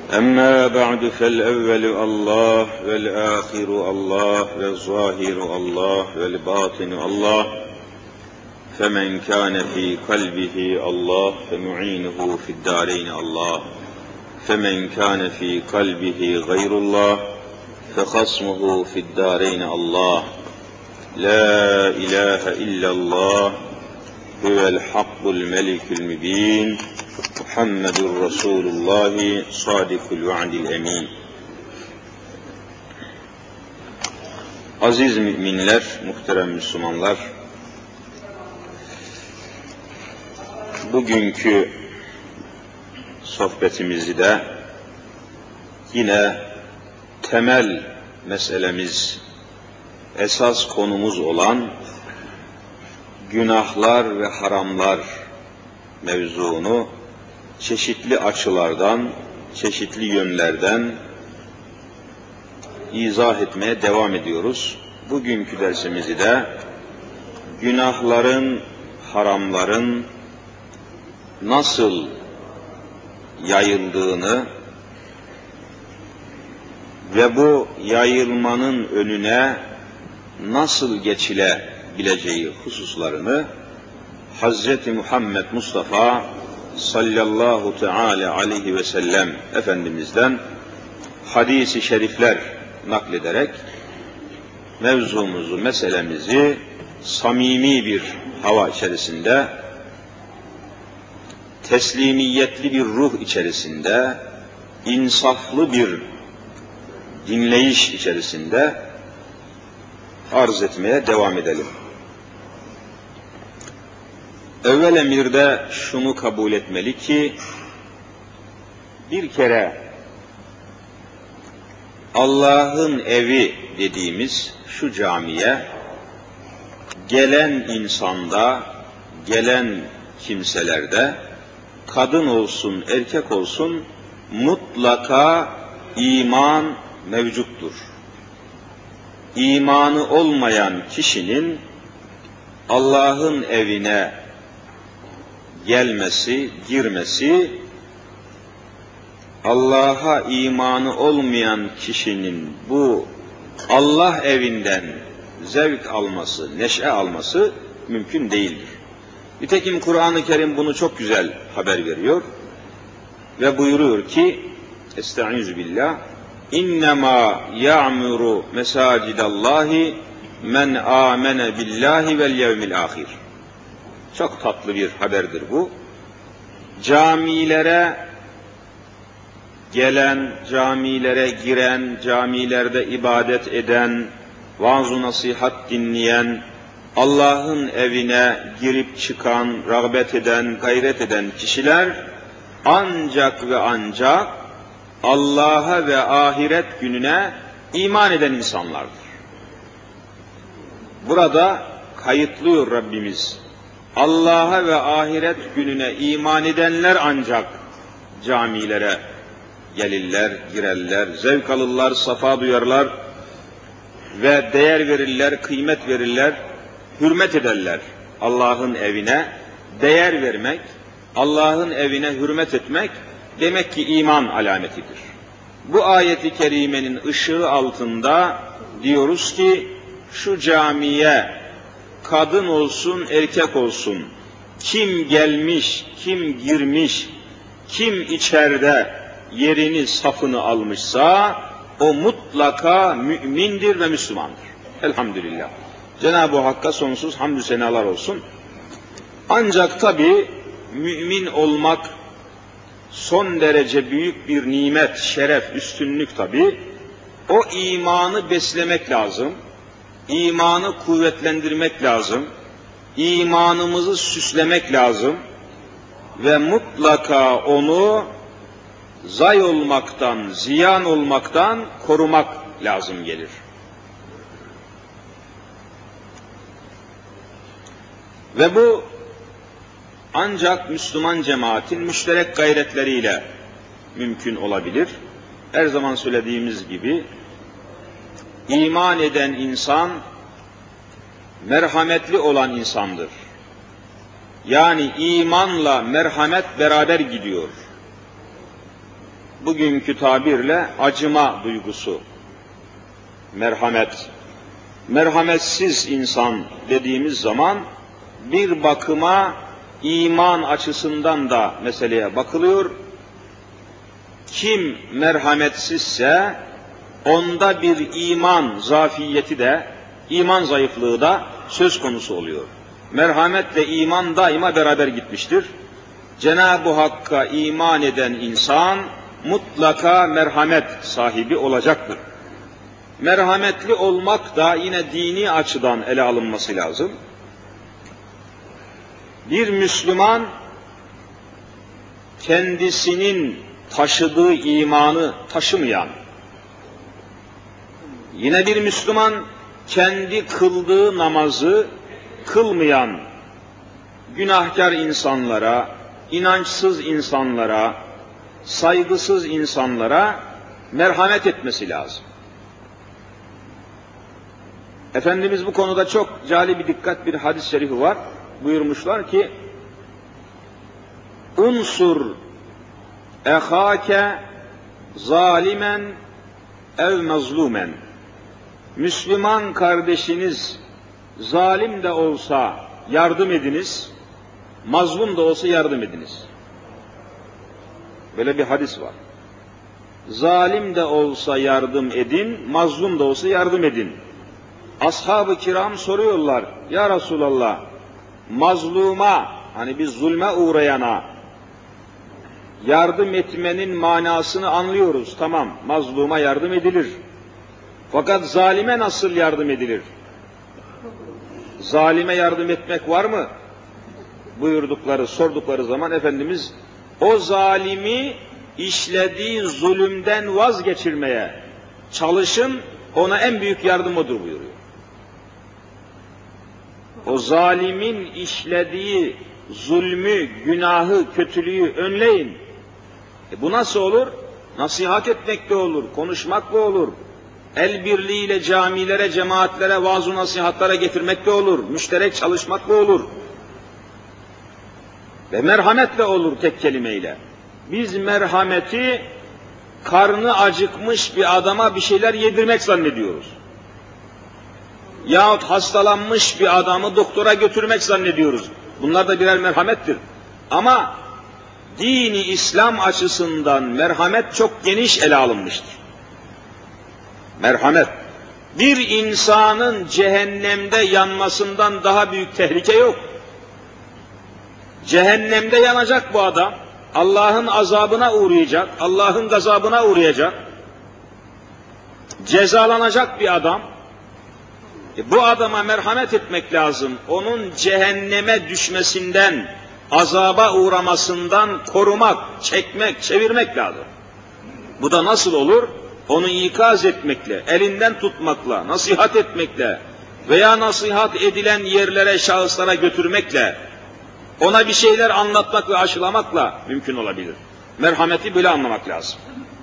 أما بعد فالأول الله والآخر الله والظاهر الله والباطن الله فمن كان في قلبه الله فمعينه في الدارين الله فمن كان في قلبه غير الله فخصمه في الدارين الله لا إله إلا الله هو الحق الملك المبين Muhammedur Resulullah Sadikul Vaadil Emin. Aziz müminler, muhterem Müslümanlar, bugünkü sohbetimizi de yine temel meselemiz, esas konumuz olan günahlar ve haramlar mevzuunu çeşitli açılardan, çeşitli yönlerden izah etmeye devam ediyoruz. Bugünkü dersimizi de günahların, haramların nasıl yayıldığını ve bu yayılmanın önüne nasıl geçilebileceği hususlarını Hz. Muhammed Mustafa sallallahu teala aleyhi ve sellem Efendimiz'den hadis-i şerifler naklederek mevzumuzu, meselemizi samimi bir hava içerisinde, teslimiyetli bir ruh içerisinde, insaflı bir dinleyiş içerisinde arz etmeye devam edelim. Evvel emirde şunu kabul etmeli ki, bir kere Allah'ın evi dediğimiz şu camiye gelen insanda, gelen kimselerde, kadın olsun, erkek olsun, mutlaka iman mevcuttur. İmanı olmayan kişinin Allah'ın evine gelmesi, girmesi, Allah'a imanı olmayan kişinin bu Allah evinden zevk alması, neşe alması mümkün değildir. Nitekim Kur'an-ı Kerim bunu çok güzel haber veriyor ve buyuruyor ki, Estaizu billah, İnnemâ ya'muru mesacidallahi men âmene billahi vel yevmil âhir. Çok tatlı bir haberdir bu. Camilere gelen, camilere giren, camilerde ibadet eden, vaaz-ı nasihat dinleyen, Allah'ın evine girip çıkan, rağbet eden, gayret eden kişiler ancak ve ancak Allah'a ve ahiret gününe iman eden insanlardır. Burada kayıtlıyor Rabbimiz. Allah'a ve ahiret gününe iman edenler ancak camilere gelirler, girerler, zevk alırlar, safa duyarlar ve değer verirler, kıymet verirler, hürmet ederler. Allah'ın evine değer vermek, Allah'ın evine hürmet etmek demek ki iman alametidir. Bu ayeti kerimenin ışığı altında diyoruz ki şu camiye kadın olsun, erkek olsun, kim gelmiş, kim girmiş, kim içeride yerini, safını almışsa, o mutlaka mümindir ve Müslümandır. Elhamdülillah. Cenab-ı Hakk'a sonsuz hamdü senalar olsun. Ancak tabi mümin olmak son derece büyük bir nimet, şeref, üstünlük tabi. O imanı beslemek lazım. İmanı kuvvetlendirmek lazım, imanımızı süslemek lazım ve mutlaka onu zay olmaktan, ziyan olmaktan korumak lazım gelir. Ve bu ancak Müslüman cemaatin müşterek gayretleriyle mümkün olabilir. Her zaman söylediğimiz gibi, İman eden insan, merhametli olan insandır. Yani imanla merhamet beraber gidiyor. bugünkü tabirle acıma duygusu, merhamet. Merhametsiz insan dediğimiz zaman bir bakıma iman açısından da meseleye bakılıyor. Kim merhametsizse onda bir iman zafiyeti de, iman zayıflığı da söz konusu oluyor. Merhametle iman daima beraber gitmiştir. Cenab-ı Hakk'a iman eden insan mutlaka merhamet sahibi olacaktır. Merhametli olmak da yine dini açıdan ele alınması lazım. Bir Müslüman kendisinin taşıdığı imanı taşımayan, yine bir Müslüman kendi kıldığı namazı kılmayan günahkar insanlara, inançsız insanlara, saygısız insanlara merhamet etmesi lazım. Efendimiz bu konuda çok cali bir dikkat bir hadis-i şerifi var. Buyurmuşlar ki, unsur ehâke zalimen ev mazlumen. Müslüman kardeşiniz zalim de olsa yardım ediniz, mazlum da olsa yardım ediniz. Böyle bir hadis var. Zalim de olsa yardım edin, mazlum da olsa yardım edin. Ashab-ı kiram soruyorlar, ya Resulallah, mazluma, hani bir zulme uğrayana yardım etmenin manasını anlıyoruz. Tamam, mazluma yardım edilir. Fakat zalime nasıl yardım edilir? Zalime yardım etmek var mı? Sordukları zaman Efendimiz, o zalimi işlediği zulümden vazgeçirmeye çalışın, ona en büyük yardım odur buyuruyor. O zalimin işlediği zulmü, günahı, kötülüğü önleyin. Bu nasıl olur? Nasihat etmekle olur, konuşmakla olur. El birliğiyle camilere, cemaatlere, vaaz-ı nasihatlara getirmekle olur. Müşterek çalışmakla olur. Ve merhametle olur tek kelimeyle. Biz merhameti karnı acıkmış bir adama bir şeyler yedirmek zannediyoruz. Yahut hastalanmış bir adamı doktora götürmek zannediyoruz. Bunlar da birer merhamettir. Ama dini İslam açısından merhamet çok geniş ele alınmıştır. Merhamet. Bir insanın cehennemde yanmasından daha büyük tehlike yok. Cehennemde yanacak bu adam. Allah'ın azabına uğrayacak, Allah'ın gazabına uğrayacak. Cezalanacak bir adam. Bu adama merhamet etmek lazım. Onun cehenneme düşmesinden, azaba uğramasından korumak, çekmek, çevirmek lazım. Bu da nasıl olur? Onu ikaz etmekle, elinden tutmakla, nasihat etmekle veya nasihat edilen yerlere, şahıslara götürmekle, ona bir şeyler anlatmak ve aşılamakla mümkün olabilir. Merhameti böyle anlamak lazım.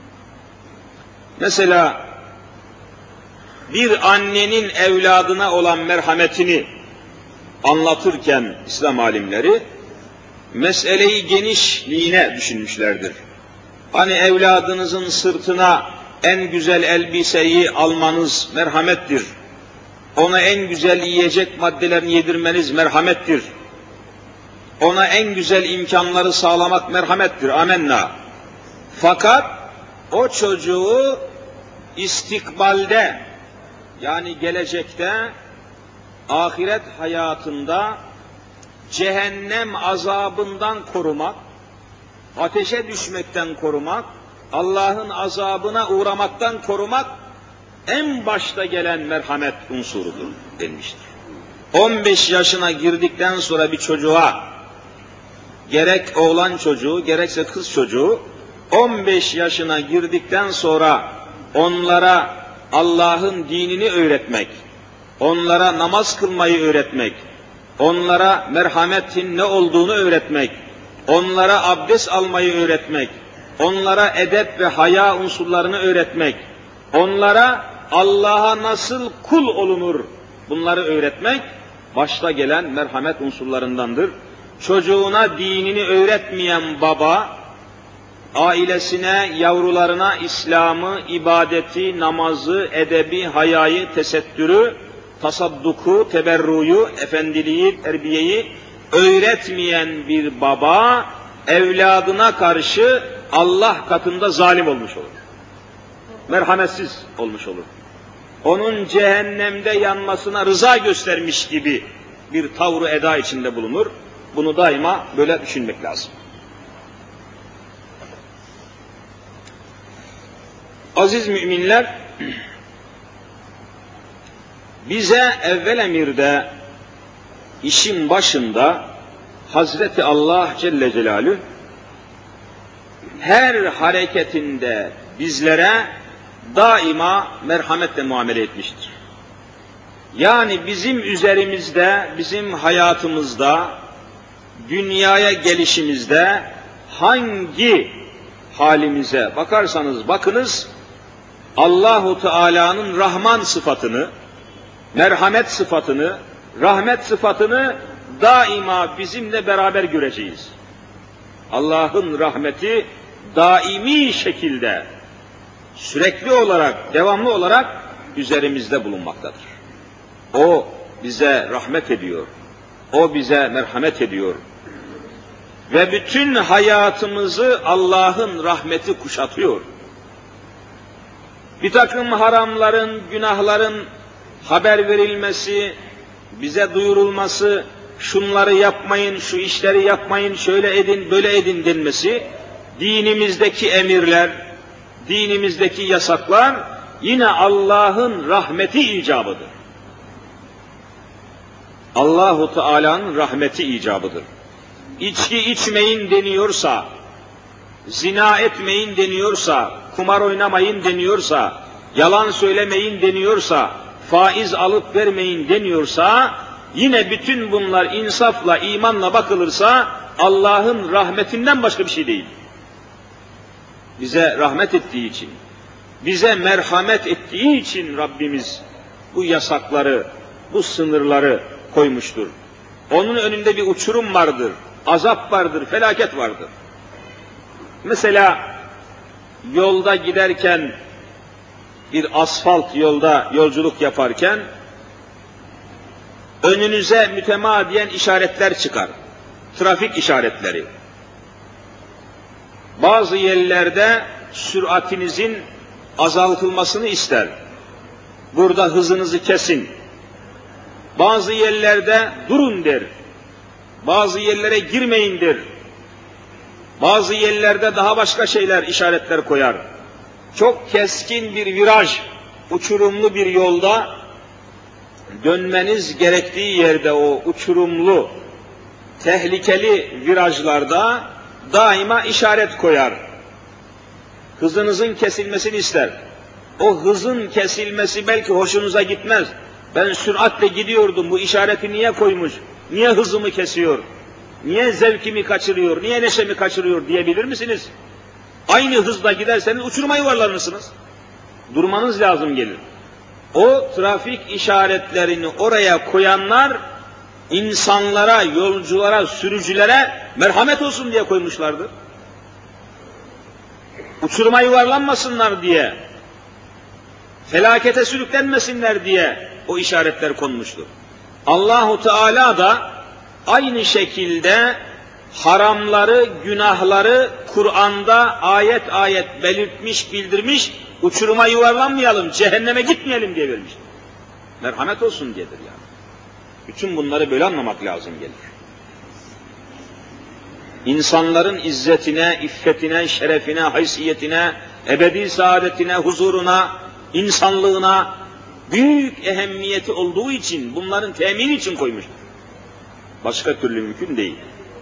Mesela bir annenin evladına olan merhametini anlatırken İslam alimleri meseleyi genişliğine düşünmüşlerdir. Hani evladınızın sırtına en güzel elbiseyi almanız merhamettir. Ona en güzel yiyecek maddelerini yedirmeniz merhamettir. Ona en güzel imkanları sağlamak merhamettir. Amenna. Fakat o çocuğu istikbalde, yani gelecekte, ahiret hayatında cehennem azabından korumak, ateşe düşmekten korumak, Allah'ın azabına uğramaktan korumak en başta gelen merhamet unsurudur denmiştir. 15 yaşına girdikten sonra bir çocuğa, gerek oğlan çocuğu gerekse kız çocuğu, 15 yaşına girdikten sonra onlara Allah'ın dinini öğretmek, onlara namaz kılmayı öğretmek, onlara merhametin ne olduğunu öğretmek, onlara abdest almayı öğretmek, onlara edep ve haya unsurlarını öğretmek, onlara Allah'a nasıl kul olunur bunları öğretmek başta gelen merhamet unsurlarındandır. Çocuğuna dinini öğretmeyen baba ailesine, yavrularına İslam'ı, ibadeti, namazı, edebi, hayayı, tesettürü, tasadduku, teberruyu, efendiliği, terbiyeyi öğretmeyen bir baba, evladına karşı Allah katında zalim olmuş olur. Merhametsiz olmuş olur. Onun cehennemde yanmasına rıza göstermiş gibi bir tavrı eda içinde bulunur. Bunu daima böyle düşünmek lazım. Aziz müminler, bize evvel emirde, işin başında Hazreti Allah Celle Celaluhu her hareketinde bizlere daima merhametle muamele etmiştir. Yani bizim üzerimizde, bizim hayatımızda, dünyaya gelişimizde hangi halimize bakarsanız bakınız, Allahu Teala'nın Rahman sıfatını, merhamet sıfatını, rahmet sıfatını daima bizimle beraber göreceğiz. Allah'ın rahmeti daimi şekilde, sürekli olarak, devamlı olarak üzerimizde bulunmaktadır. O bize rahmet ediyor. O bize merhamet ediyor. Ve bütün hayatımızı Allah'ın rahmeti kuşatıyor. Bir takım haramların, günahların haber verilmesi, bize duyurulması, şunları yapmayın, şu işleri yapmayın, şöyle edin, böyle edin denmesi, dinimizdeki emirler, dinimizdeki yasaklar yine Allah'ın rahmeti icabıdır. Allahu Teala'nın rahmeti icabıdır. İçki içmeyin deniyorsa, zina etmeyin deniyorsa, kumar oynamayın deniyorsa, yalan söylemeyin deniyorsa, faiz alıp vermeyin deniyorsa, yine bütün bunlar insafla, imanla bakılırsa Allah'ın rahmetinden başka bir şey değil. Bize rahmet ettiği için, bize merhamet ettiği için Rabbimiz bu yasakları, bu sınırları koymuştur. Onun önünde bir uçurum vardır, azap vardır, felaket vardır. Mesela yolda giderken, bir asfalt yolda yolculuk yaparken, önünüze mütemadiyen işaretler çıkar. Trafik işaretleri. Bazı yerlerde süratinizin azaltılmasını ister. Burada hızınızı kesin. Bazı yerlerde durun der. Bazı yerlere girmeyin der. Bazı yerlerde daha başka şeyler, işaretler koyar. Çok keskin bir viraj, uçurumlu bir yolda dönmeniz gerektiği yerde o uçurumlu, tehlikeli virajlarda daima işaret koyar. Hızınızın kesilmesini ister. O hızın kesilmesi belki hoşunuza gitmez. Ben süratle gidiyordum, bu işareti niye koymuş? Niye hızımı kesiyor? Niye zevkimi kaçırıyor? Niye neşemi kaçırıyor diyebilir misiniz? Aynı hızla giderseniz uçuruma yuvarlanırsınız. Durmanız lazım gelir. O trafik işaretlerini oraya koyanlar insanlara, yolculara, sürücülere merhamet olsun diye koymuşlardır. Uçuruma yuvarlanmasınlar diye, felakete sürüklenmesinler diye o işaretler konmuştur. Allahu Teala da aynı şekilde haramları, günahları Kur'an'da ayet ayet belirtmiş, bildirmiş, uçuruma yuvarlanmayalım, cehenneme gitmeyelim diye vermiştir. Merhamet olsun diyedir yani. Bütün bunları böyle anlamak lazım gelir. İnsanların izzetine, iffetine, şerefine, haysiyetine, ebedi saadetine, huzuruna, insanlığına büyük ehemmiyeti olduğu için, bunların temini için koymuştur. Başka türlü mümkün değil.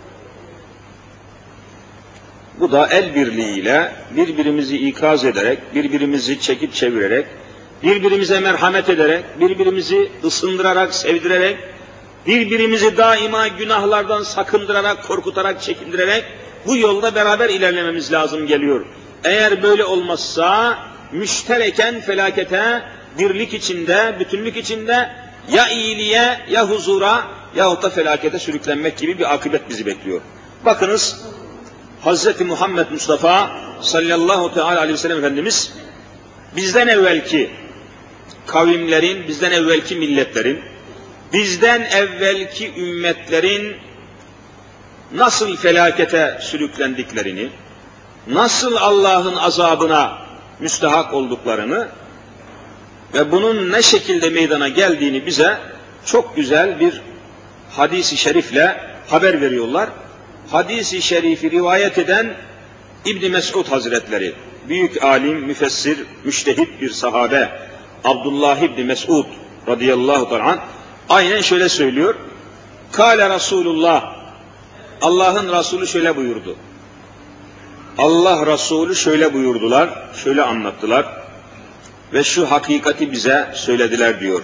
Bu da el birliğiyle birbirimizi ikaz ederek, birbirimizi çekip çevirerek, birbirimize merhamet ederek, birbirimizi ısındırarak, sevdirerek, birbirimizi daima günahlardan sakındırarak, korkutarak, çekindirerek bu yolda beraber ilerlememiz lazım geliyor. Eğer böyle olmazsa müştereken felakete, birlik içinde, bütünlük içinde ya iyiliğe, ya huzura yahut da felakete sürüklenmek gibi bir akıbet bizi bekliyor. Bakınız, Hz. Muhammed Mustafa sallallahu teala aleyhi ve sellem Efendimiz bizden evvelki kavimlerin, bizden evvelki milletlerin, bizden evvelki ümmetlerin nasıl felakete sürüklendiklerini, nasıl Allah'ın azabına müstahak olduklarını ve bunun ne şekilde meydana geldiğini bize çok güzel bir hadis-i şerifle haber veriyorlar. Hadis-i şerifi rivayet eden İbn Mes'ud Hazretleri, büyük alim, müfessir, müştehit bir sahabe Abdullah İbn Mes'ud radıyallahu ta'ala aynen şöyle söylüyor. Kâle Resulullah, Allah'ın Resulü şöyle buyurdu. Allah Resulü şöyle buyurdular, şöyle anlattılar ve şu hakikati bize söylediler diyor.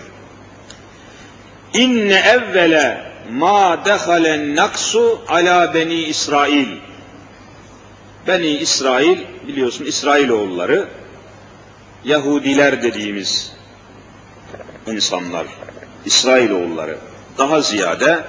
İnne evvele ma dehalen naksu ala beni İsrail. Beni İsrail, biliyorsun İsrailoğulları, Yahudiler dediğimiz insanlar, İsrailoğulları. Daha ziyade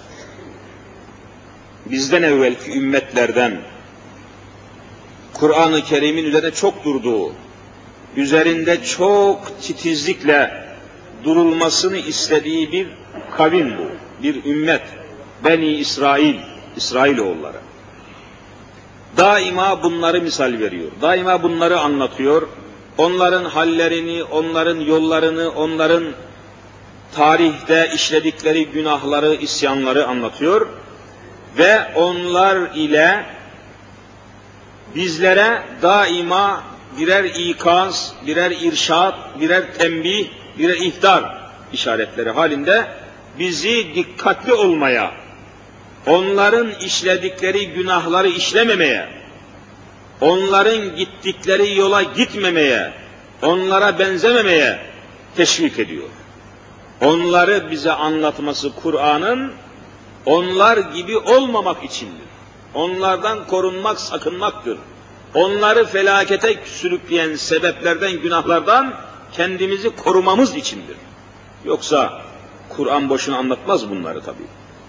bizden evvelki ümmetlerden Kur'an-ı Kerim'in üzerinde çok durduğu, üzerinde çok titizlikle durulmasını istediği bir kavim bu, bir ümmet. Beni İsrail, İsrailoğulları. Daima bunları misal veriyor, daima bunları anlatıyor. Onların hallerini, onların yollarını, onların tarihte işledikleri günahları, isyanları anlatıyor. Ve onlar ile bizlere daima birer ikaz, birer irşad, birer tembih, birer ihtar işaretleri halinde bizi dikkatli olmaya, onların işledikleri günahları işlememeye, onların gittikleri yola gitmemeye, onlara benzememeye teşvik ediyor. Onları bize anlatması Kur'an'ın onlar gibi olmamak içindir. Onlardan korunmak, sakınmaktır. Onları felakete sürükleyen sebeplerden, günahlardan kendimizi korumamız içindir. Yoksa Kur'an boşuna anlatmaz bunları tabii.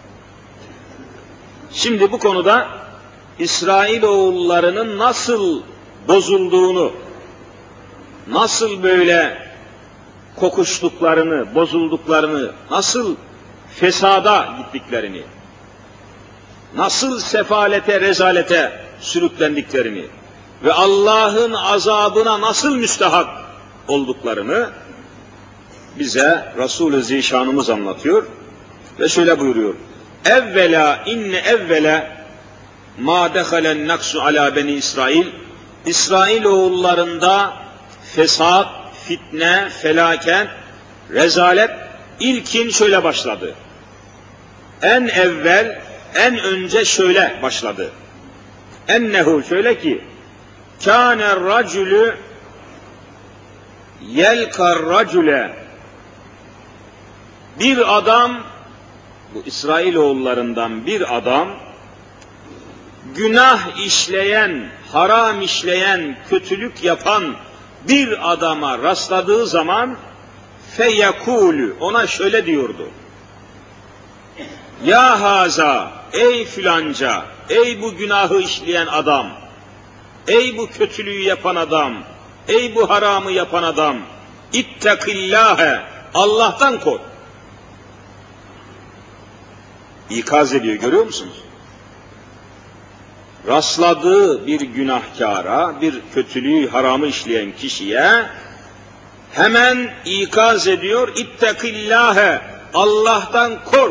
Şimdi bu konuda İsrailoğullarının nasıl bozulduğunu, nasıl böyle kokuştuklarını, bozulduklarını, nasıl fesada gittiklerini, nasıl sefalete, rezalete sürüklendiklerini ve Allah'ın azabına nasıl müstahak olduklarını bize Resul-i Zişanımız anlatıyor ve şöyle buyuruyor. Evvela inne evvela ma dehalen naksu ala beni İsrail. İsrailoğullarında fesat, fitne, felaket, rezalet ilkin şöyle başladı. En evvel, en önce şöyle başladı. Ennehu şöyle ki, kâne racülü yelkar racüle, bir adam, bu İsrailoğullarından bir adam, günah işleyen, haram işleyen, kötülük yapan bir adama rastladığı zaman feyekûlü, ona şöyle diyordu. Ya haza, ey filanca, ey bu günahı işleyen adam, ey bu kötülüğü yapan adam, ey bu haramı yapan adam, ittakillâhe, Allah'tan kork. İkaz ediyor, görüyor musunuz? Rastladığı bir günahkara, bir kötülüğü, haramı işleyen kişiye hemen ikaz ediyor, ittakillâhe, Allah'tan kork.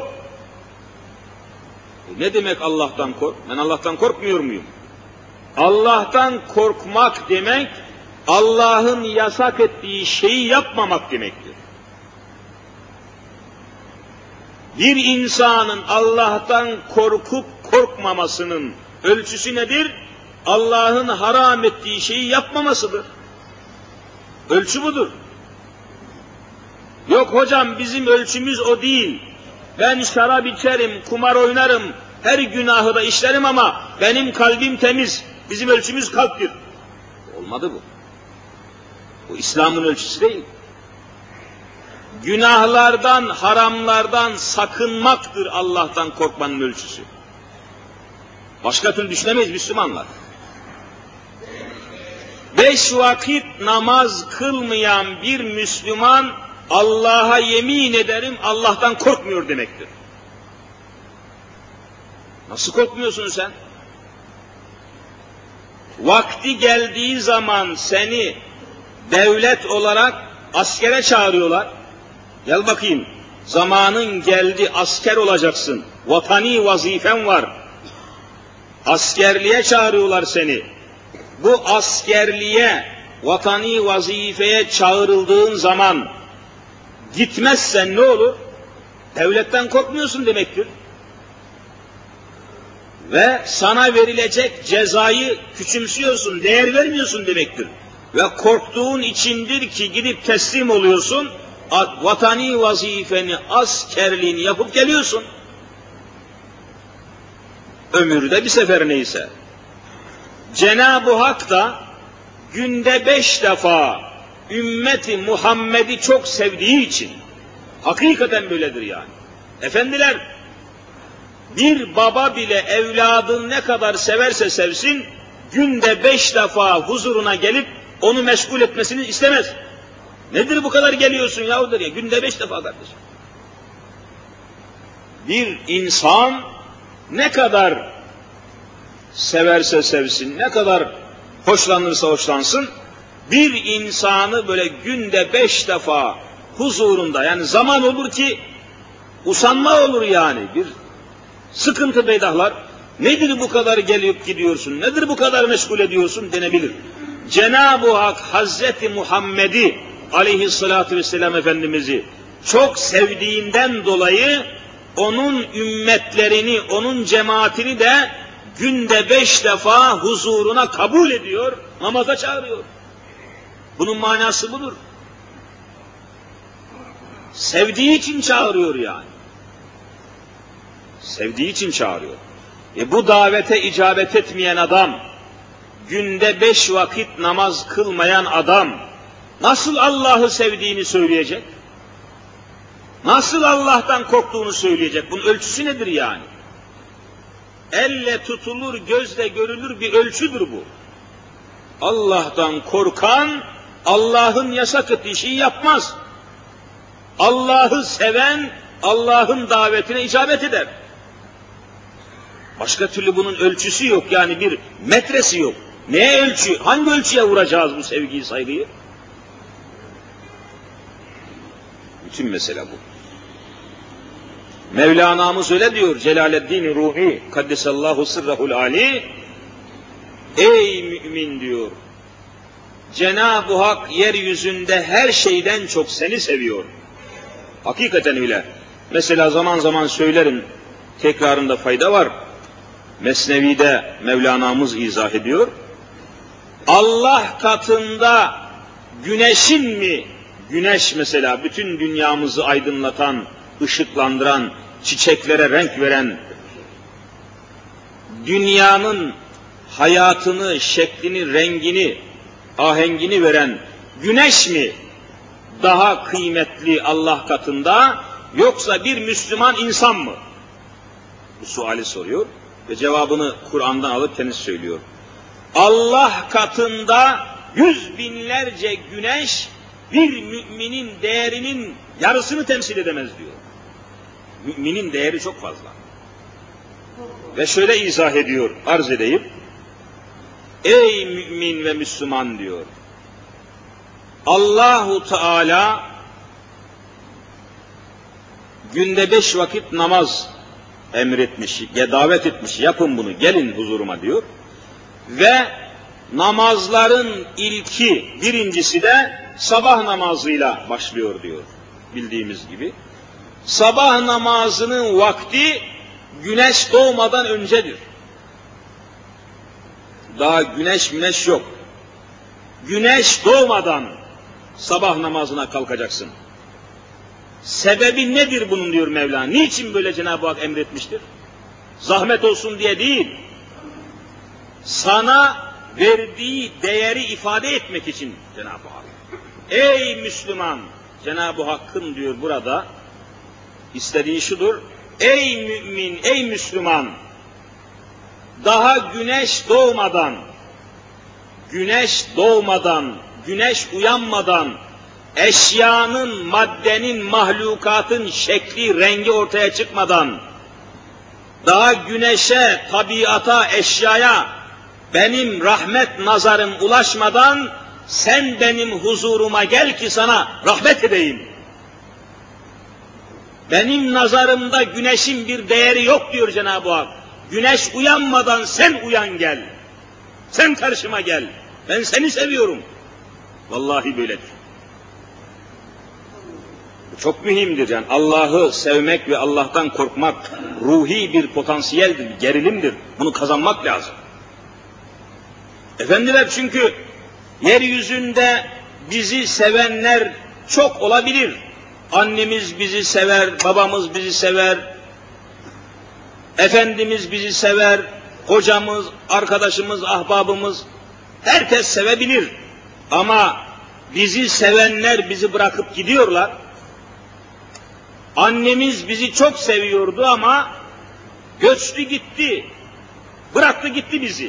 Ne demek Allah'tan kork? Ben Allah'tan korkmuyor muyum? Allah'tan korkmak demek, Allah'ın yasak ettiği şeyi yapmamak demektir. Bir insanın Allah'tan korkup korkmamasının ölçüsü nedir? Allah'ın haram ettiği şeyi yapmamasıdır. Ölçü budur. Yok hocam bizim ölçümüz o değil. Ben şarap içerim, kumar oynarım, her günahı da işlerim ama benim kalbim temiz. Bizim ölçümüz kalptir. Olmadı bu. Bu İslam'ın ölçüsü değil. Günahlardan, haramlardan sakınmaktır Allah'tan korkmanın ölçüsü. Başka türlü düşünemeyiz Müslümanlar. 5 vakit namaz kılmayan bir Müslüman, Allah'a yemin ederim Allah'tan korkmuyor demektir. Nasıl korkmuyorsun sen? Vakti geldiği zaman seni devlet olarak askere çağırıyorlar. Gel bakayım, zamanın geldi, asker olacaksın. Vatani vazifen var. Askerliğe çağırıyorlar seni. Bu askerliğe, vatani vazifeye çağrıldığın zaman gitmezsen ne olur? Devletten korkmuyorsun demektir. Ve sana verilecek cezayı küçümsüyorsun, değer vermiyorsun demektir. Ve korktuğun içindir ki gidip teslim oluyorsun, vatani vazifeni, askerliğini yapıp geliyorsun. Ömürde bir sefer neyse. Cenab-ı Hak da günde 5 defa ümmeti Muhammed'i çok sevdiği için, hakikaten böyledir yani. Efendiler, bir baba bile evladını ne kadar severse sevsin, günde 5 defa huzuruna gelip onu meşgul etmesini istemez. Nedir bu kadar geliyorsun yahu der ya, günde 5 defa kardeşim. Bir insan ne kadar severse sevsin, ne kadar hoşlanırsa hoşlansın, bir insanı böyle günde 5 defa huzurunda, yani zaman olur ki usanma olur yani, bir sıkıntı peydahlar. Nedir bu kadar gelip gidiyorsun, nedir bu kadar meşgul ediyorsun denebilir. Cenab-ı Hak Hazreti Muhammed'i aleyhissalatü vesselam Efendimiz'i çok sevdiğinden dolayı onun ümmetlerini, onun cemaatini de günde 5 defa huzuruna kabul ediyor, namaza çağırıyor. Bunun manası budur. Sevdiği için çağırıyor yani. Sevdiği için çağırıyor. Bu davete icabet etmeyen adam, günde 5 vakit namaz kılmayan adam, nasıl Allah'ı sevdiğini söyleyecek? Nasıl Allah'tan korktuğunu söyleyecek? Bunun ölçüsü nedir yani? Elle tutulur, gözle görülür bir ölçüdür bu. Allah'tan korkan, Allah'ın yasak ettiği şeyi yapmaz. Allah'ı seven, Allah'ın davetine icabet eder. Başka türlü bunun ölçüsü yok, yani bir metresi yok. Neye ölçü? Hangi ölçüye vuracağız bu sevgiyi, saygıyı? Bütün mesele bu. Mevlana'mız öyle diyor, Celaleddin Ruhi, Kaddesallahu sırrahul ali, ey mümin diyor, Cenab-ı Hak yeryüzünde her şeyden çok seni seviyor. Hakikaten öyle. Mesela zaman zaman söylerim, tekrarında fayda var. Mesnevi'de Mevlana'mız izah ediyor. Allah katında güneşin mi, güneş mesela bütün dünyamızı aydınlatan, ışıklandıran, çiçeklere renk veren, dünyanın hayatını, şeklini, rengini, ahengini veren güneş mi daha kıymetli Allah katında, yoksa bir Müslüman insan mı? Bu suali soruyor ve cevabını Kur'an'dan alıp kendisi söylüyor. Allah katında 100 binlerce güneş bir müminin değerinin yarısını temsil edemez diyor. Müminin değeri çok fazla. Ve şöyle izah ediyor, arz edeyim. Ey mümin ve Müslüman diyor. Allahu Teala günde 5 vakit namaz emretmiş, davet etmiş, yapın bunu, gelin huzuruma diyor. Ve namazların ilki, birincisi de sabah namazıyla başlıyor diyor, bildiğimiz gibi. Sabah namazının vakti güneş doğmadan öncedir. Daha güneş yok. Güneş doğmadan sabah namazına kalkacaksın. Sebebi nedir bunun diyor Mevlana. Niçin böyle Cenab-ı Hak emretmiştir? Zahmet olsun diye değil. Sana verdiği değeri ifade etmek için Cenab-ı Hak. Ey Müslüman, Cenab-ı Hakk'ın diyor burada istediği şudur. Ey mümin, ey Müslüman, daha güneş doğmadan, güneş uyanmadan, eşyanın, maddenin, mahlukatın şekli, rengi ortaya çıkmadan, daha güneşe, tabiata, eşyaya benim rahmet nazarım ulaşmadan sen benim huzuruma gel ki sana rahmet edeyim. Benim nazarımda güneşin bir değeri yok diyor Cenab-ı Hak. Güneş uyanmadan sen uyan gel. Sen karşıma gel. Ben seni seviyorum. Vallahi böyledir. Bu çok mühimdir yani. Allah'ı sevmek ve Allah'tan korkmak ruhi bir potansiyeldir, gerilimdir. Bunu kazanmak lazım. Efendiler, çünkü yeryüzünde bizi sevenler çok olabilir. Annemiz bizi sever, babamız bizi sever, efendimiz bizi sever, hocamız, arkadaşımız, ahbabımız, herkes sevebilir. Ama bizi sevenler bizi bırakıp gidiyorlar. Annemiz bizi çok seviyordu ama göçtü gitti, bıraktı gitti bizi.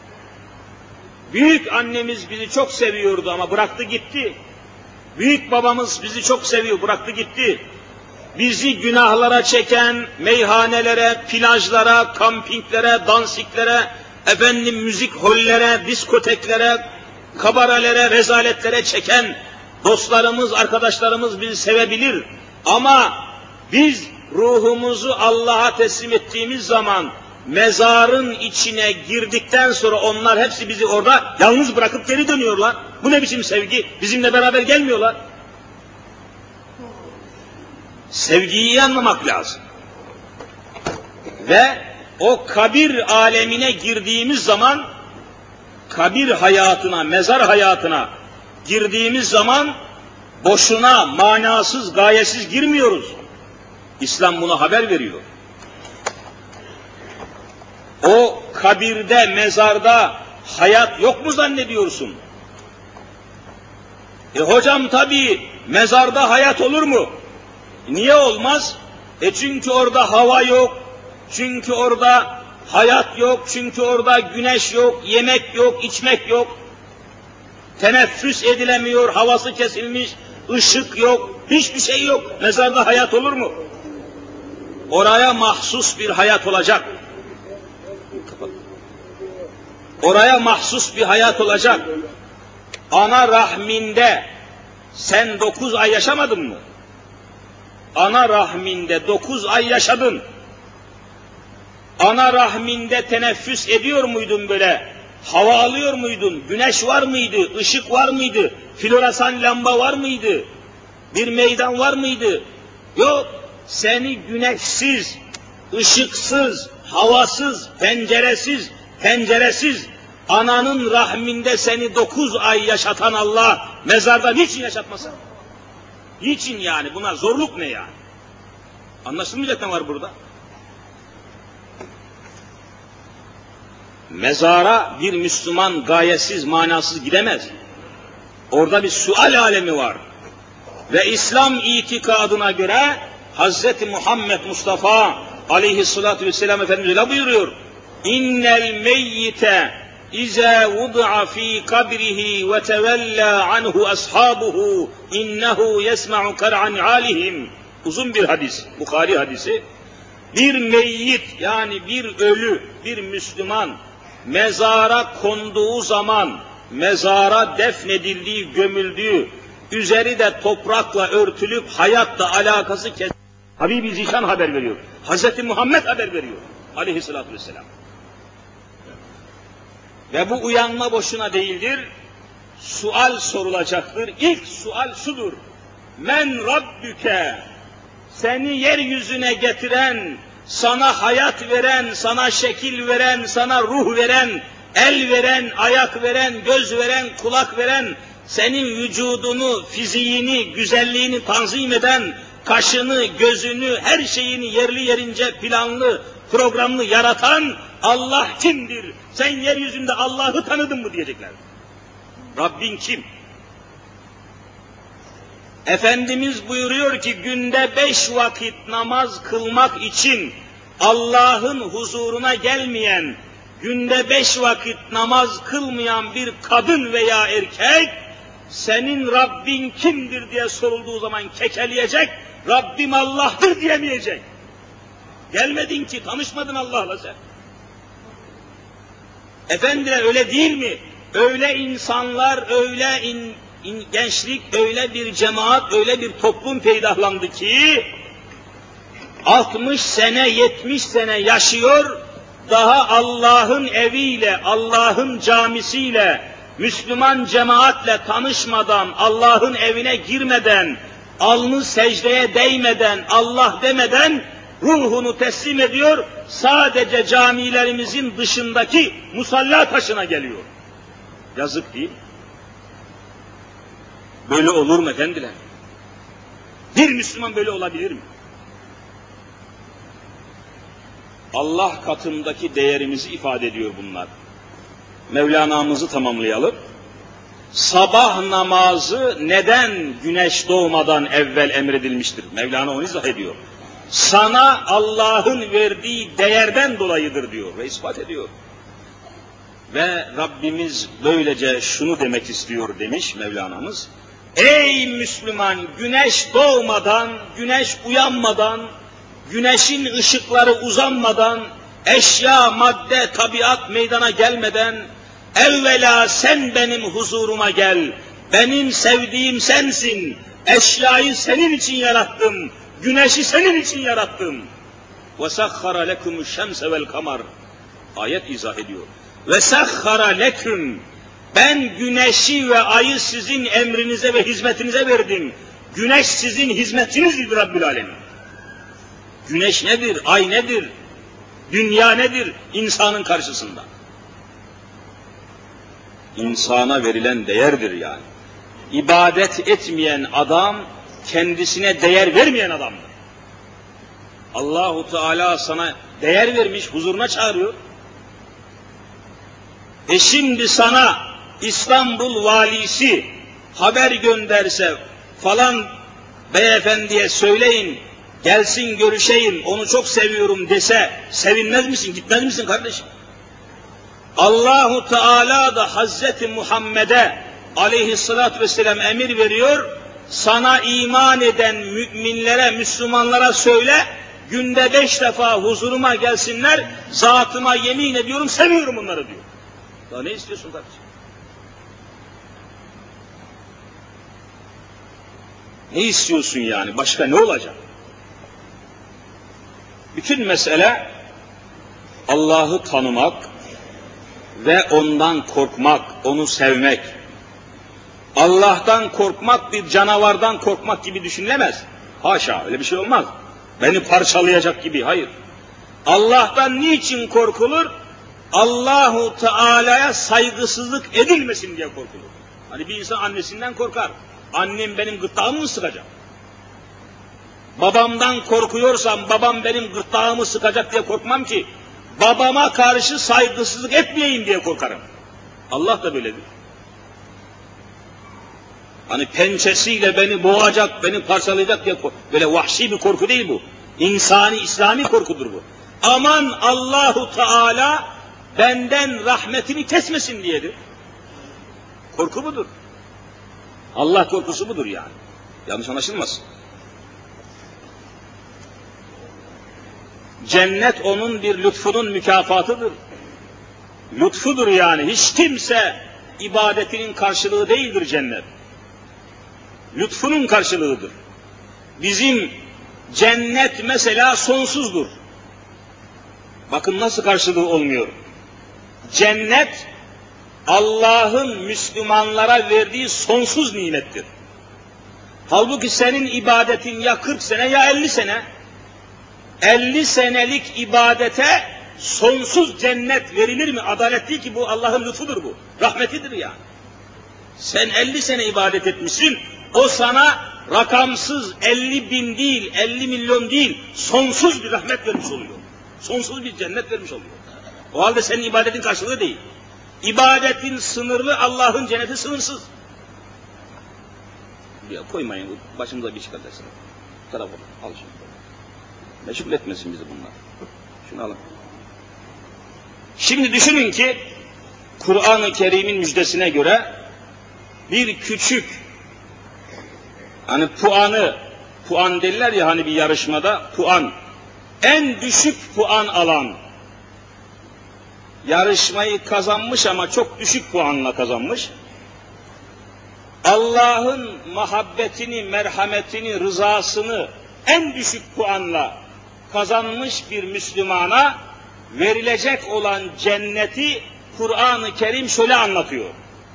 Büyük annemiz bizi çok seviyordu ama bıraktı gitti. Büyük babamız bizi çok seviyor, bıraktı gitti. Bizi günahlara çeken, meyhanelere, plajlara, kampinglere, dansiklere, müzik hollere, diskoteklere, kabarelere, rezaletlere çeken dostlarımız, arkadaşlarımız bizi sevebilir. Ama biz ruhumuzu Allah'a teslim ettiğimiz zaman, mezarın içine girdikten sonra onlar hepsi bizi orada yalnız bırakıp geri dönüyorlar. Bu ne biçim sevgi? Bizimle beraber gelmiyorlar. Sevgiyi iyi anlamak lazım. Ve o kabir alemine girdiğimiz zaman, kabir hayatına, mezar hayatına girdiğimiz zaman boşuna, manasız, gayesiz girmiyoruz. İslam buna haber veriyor. O kabirde, mezarda hayat yok mu zannediyorsun? Hocam tabii mezarda hayat olur mu? Niye olmaz? Çünkü orada hava yok, çünkü orada hayat yok, çünkü orada güneş yok, yemek yok, içmek yok, teneffüs edilemiyor, havası kesilmiş, ışık yok, hiçbir şey yok. Mezarda hayat olur mu? Oraya mahsus bir hayat olacak. Oraya mahsus bir hayat olacak. Ana rahminde sen 9 ay yaşamadın mı? Ana rahminde 9 ay yaşadın. Ana rahminde teneffüs ediyor muydun böyle? Hava alıyor muydun? Güneş var mıydı? Işık var mıydı? Floresan lamba var mıydı? Bir meydan var mıydı? Yok. Seni güneşsiz, ışıksız, havasız, penceresiz, ananın rahminde seni 9 ay yaşatan Allah, mezarda niçin yaşatmasın? Niçin yani? Buna zorluk ne yani? Anlaşılmayacak ne var burada? Mezara bir Müslüman gayesiz, manasız gidemez. Orada bir sual alemi var. Ve İslam itikadına göre Hz. Muhammed Mustafa aleyhissalatu vesselam Efendimiz öyle buyuruyor. İnnel meyyite İza vudu'a fi kabrihi ve tevella anhu ashabuhu innehu yesma'u kar'an alihim. Uzun bir hadis, Bukhari hadisi. Bir meyyit, yani bir ölü, bir Müslüman mezara konduğu zaman, mezara defnedildiği, gömüldüğü, üzeri de toprakla örtülüp hayatla alakası kes. Habibi Zişan haber veriyor. Hazreti Muhammed haber veriyor. Aleyhissalatü vesselam. Ve bu uyanma boşuna değildir. Sual sorulacaktır. İlk sual şudur. Men Rabbüke, seni yeryüzüne getiren, sana hayat veren, sana şekil veren, sana ruh veren, el veren, ayak veren, göz veren, kulak veren, senin vücudunu, fiziğini, güzelliğini tanzim eden, kaşını, gözünü, her şeyini yerli yerince planlı, programlı yaratan Allah kimdir? Sen yeryüzünde Allah'ı tanıdın mı diyecekler. Rabbin kim? Efendimiz buyuruyor ki günde 5 vakit namaz kılmak için Allah'ın huzuruna gelmeyen, günde 5 vakit namaz kılmayan bir kadın veya erkek, senin Rabbin kimdir diye sorulduğu zaman kekeleyecek, Rabbim Allah'tır diyemeyecek. Gelmedin ki, tanışmadın Allah'la sen. Efendiler öyle değil mi? Öyle insanlar, öyle gençlik, öyle bir cemaat, öyle bir toplum peydahlandı ki, 60 sene, 70 sene yaşıyor, daha Allah'ın eviyle, Allah'ın camisiyle, Müslüman cemaatle tanışmadan, Allah'ın evine girmeden, alnı secdeye değmeden, Allah demeden ruhunu teslim ediyor, sadece camilerimizin dışındaki musalla taşına geliyor. Yazık değil. Böyle olur mu efendiler? Bir Müslüman böyle olabilir mi? Allah katındaki değerimizi ifade ediyor bunlar. Mevlana'mızı tamamlayalım. Sabah namazı neden güneş doğmadan evvel emredilmiştir? Mevlana onu izah ediyor. Sana Allah'ın verdiği değerden dolayıdır diyor ve ispat ediyor. Ve Rabbimiz böylece şunu demek istiyor demiş Mevlana'mız. Ey Müslüman, güneş doğmadan, güneş uyanmadan, güneşin ışıkları uzanmadan, eşya, madde, tabiat meydana gelmeden, evvela sen benim huzuruma gel, benim sevdiğim sensin, eşyayı senin için yarattım, güneşi senin için yarattım. وَسَخَّرَ لَكُمُ الشَّمْسَ وَالْقَمَرِ Ayet izah ediyor. وَسَخَّرَ لَكُمْ Ben güneşi ve ayı sizin emrinize ve hizmetinize verdim. Güneş sizin hizmetinizdir Rabbül Alemin. Güneş nedir? Ay nedir? Dünya nedir? İnsanın karşısında. İnsana verilen değerdir yani. İbadet etmeyen adam, kendisine değer vermeyen adamdır. Allahu Teala sana değer vermiş, huzuruna çağırıyor. Şimdi sana İstanbul valisi haber gönderse falan beyefendiye söyleyin, gelsin görüşeyim, onu çok seviyorum dese sevinmez misin, gitmez misin kardeşim? Allahu Teala da Hazreti Muhammed'e aleyhissalatü vesselam emir veriyor, sana iman eden müminlere, Müslümanlara söyle, günde 5 defa huzuruma gelsinler, zatıma yemin ediyorum, seviyorum bunları diyor. Daha ne istiyorsun kardeşim? Ne istiyorsun yani? Başka ne olacak? Bütün mesele Allah'ı tanımak ve ondan korkmak, onu sevmek. Allah'tan korkmak bir canavardan korkmak gibi düşünülemez. Haşa, öyle bir şey olmaz. Beni parçalayacak gibi, hayır. Allah'tan niçin korkulur? Allahu Teala'ya saygısızlık edilmesin diye korkulur. Hani bir insan annesinden korkar. Annem benim gırtlağımı mı sıkacak? Babamdan korkuyorsam babam benim gırtlağımı sıkacak diye korkmam ki. Babama karşı saygısızlık etmeyeyim diye korkarım. Allah da böyledir. Hani pençesiyle beni boğacak, beni parçalayacak diye böyle vahşi bir korku değil bu. İnsani, İslami korkudur bu. Aman Allahu Teala benden rahmetini kesmesin diyedir. Korku budur. Allah korkusu budur yani. Yanlış anlaşılmasın. Cennet onun bir lütfunun mükafatıdır. Lütfudur yani. Hiç kimse ibadetinin karşılığı değildir cennet. Lütfunun karşılığıdır. Bizim cennet mesela sonsuzdur. Bakın nasıl karşılığı olmuyor. Cennet Allah'ın Müslümanlara verdiği sonsuz nimettir. Halbuki senin ibadetin ya 40 sene ya 50 sene. 50 senelik ibadete sonsuz cennet verilir mi? Adalet değil ki bu, Allah'ın lütfudur bu. Rahmetidir yani. Sen 50 sene ibadet etmişsin, o sana rakamsız 50 bin değil, 50 milyon değil, sonsuz bir rahmet vermiş oluyor. Sonsuz bir cennet vermiş oluyor. O halde senin ibadetin karşılığı değil. İbadetin sınırlı, Allah'ın cenneti sınırsız. Ya koymayın, başımıza bir çıkar desin. Taraf al şunu. Meşgul etmesin bizi bunlar. Şunu alın. Şimdi düşünün ki Kur'an-ı Kerim'in müjdesine göre bir küçük, hani puan derler ya hani bir yarışmada puan, en düşük puan alan, yarışmayı kazanmış ama çok düşük puanla kazanmış, Allah'ın muhabbetini, merhametini, rızasını en düşük puanla kazanmış bir Müslümana verilecek olan cenneti Kur'an-ı Kerim şöyle anlatıyor.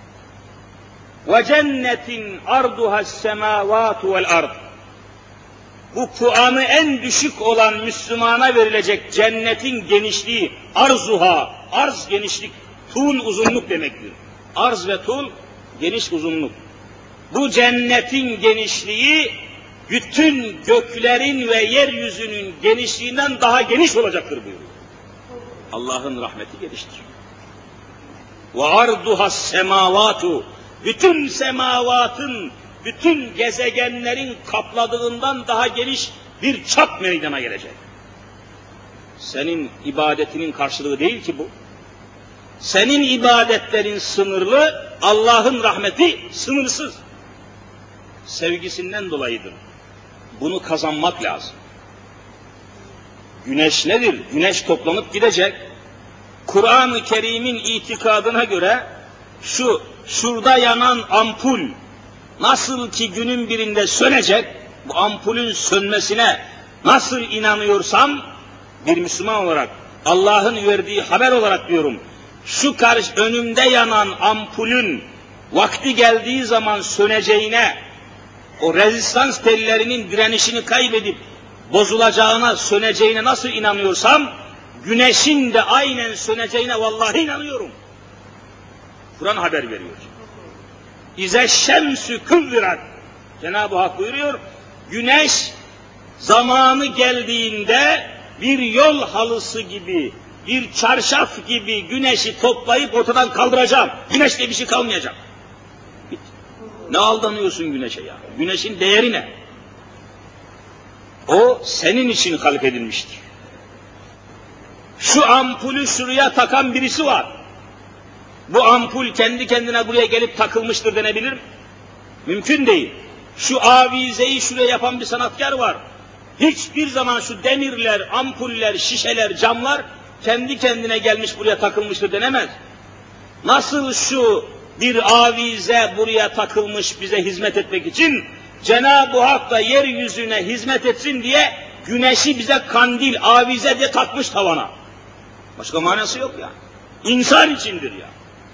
وَجَنَّةٍ عَرْضُهَا السَّمَاوَاتُ وَالْاَرْضِ. Bu puanı en düşük olan Müslümana verilecek cennetin genişliği, arzuha, arz genişlik, tul uzunluk demektir. Arz ve tul, geniş uzunluk. Bu cennetin genişliği, bütün göklerin ve yeryüzünün genişliğinden daha geniş olacaktır buyuruyor. Allah'ın rahmeti geniştir. وَعَرْضُهَا السَّمَاوَاتُ. Bütün semavatın, bütün gezegenlerin kapladığından daha geniş bir çap meydana gelecek. Senin ibadetinin karşılığı değil ki bu. Senin ibadetlerin sınırlı, Allah'ın rahmeti sınırsız. Sevgisinden dolayıdır. Bunu kazanmak lazım. Güneş nedir? Güneş toplanıp gidecek. Kur'an-ı Kerim'in itikadına göre şurada yanan ampul nasıl ki günün birinde sönecek, bu ampulün sönmesine nasıl inanıyorsam bir Müslüman olarak, Allah'ın verdiği haber olarak diyorum, şu önümde yanan ampulün vakti geldiği zaman söneceğine, o rezistans tellerinin direnişini kaybedip bozulacağına, söneceğine nasıl inanıyorsam, güneşin de aynen söneceğine vallahi inanıyorum. Kur'an haber veriyor. İze şemsü küvvirat. Cenab-ı Hak buyuruyor, güneş zamanı geldiğinde bir yol halısı gibi, bir çarşaf gibi güneşi toplayıp ortadan kaldıracağım. Güneş diye bir şey kalmayacak. Ne aldanıyorsun güneşe ya? Güneşin değeri ne? O senin için halk edilmiştir. Şu ampulü şuraya takan birisi var. Bu ampul kendi kendine buraya gelip takılmıştır denebilir mi? Mümkün değil. Şu avizeyi şuraya yapan bir sanatkar var. Hiçbir zaman şu demirler, ampuller, şişeler, camlar kendi kendine gelmiş buraya takılmıştır denemez. Nasıl şu bir avize buraya takılmış bize hizmet etmek için, Cenab-ı Hak da yeryüzüne hizmet etsin diye güneşi bize kandil, avize diye takmış tavana. Başka manası yok yani. İnsan içindir ya.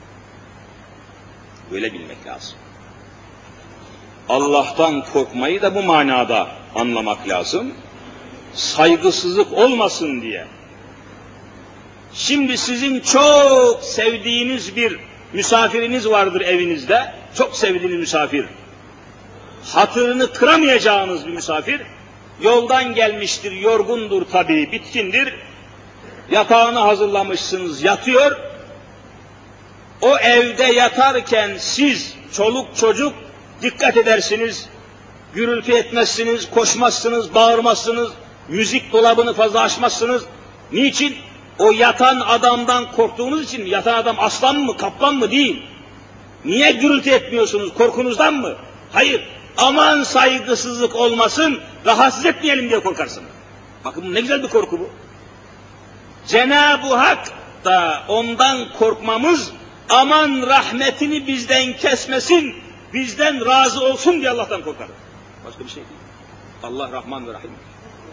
Böyle bilmek lazım. Allah'tan korkmayı da bu manada anlamak lazım. Saygısızlık olmasın diye. Şimdi sizin çok sevdiğiniz bir misafiriniz vardır evinizde. Çok sevdiğiniz misafir. Hatırını kıramayacağınız bir misafir. Yoldan gelmiştir, yorgundur tabii, bitkindir. Yatağını hazırlamışsınız, yatıyor. O evde yatarken siz, çoluk çocuk dikkat edersiniz, gürültü etmezsiniz, koşmazsınız, bağırmazsınız, müzik dolabını fazla açmazsınız. Niçin? O yatan adamdan korktuğunuz için mi? Yatan adam aslan mı, kaplan mı? Değil. Niye gürültü etmiyorsunuz? Korkunuzdan mı? Hayır. Aman saygısızlık olmasın, rahatsız etmeyelim diye korkarsınız. Bakın ne güzel bir korku bu. Cenab-ı Hak da ondan korkmamız, aman rahmetini bizden kesmesin, bizden razı olsun diye Allah'tan korkarız. Başka bir şey değil. Allah Rahman ve Rahim.